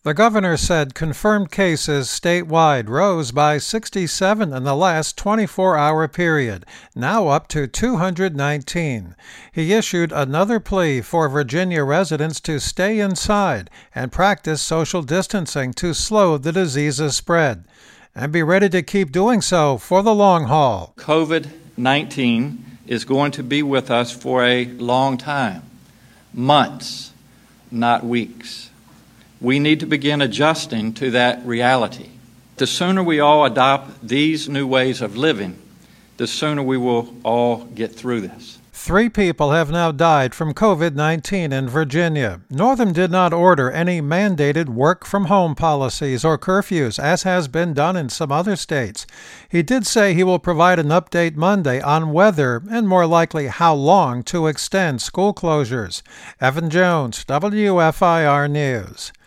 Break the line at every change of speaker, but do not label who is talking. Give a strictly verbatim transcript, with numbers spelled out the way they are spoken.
The governor said confirmed cases statewide rose by sixty-seven in the last twenty-four hour period, now up to two hundred nineteen. He issued another plea for Virginia residents to stay inside and practice social distancing to slow the disease's spread, and be ready to keep doing so for the long haul.
COVID nineteen is going to be with us for a long time, months, not weeks. We need to begin adjusting to that reality. The sooner we all adopt these new ways of living, the sooner we will all get through this.
Three people have now died from COVID nineteen in Virginia. Northam did not order any mandated work-from-home policies or curfews, as has been done in some other states. He did say he will provide an update Monday on whether, and more likely how long, to extend school closures. Evan Jones, W F I R News.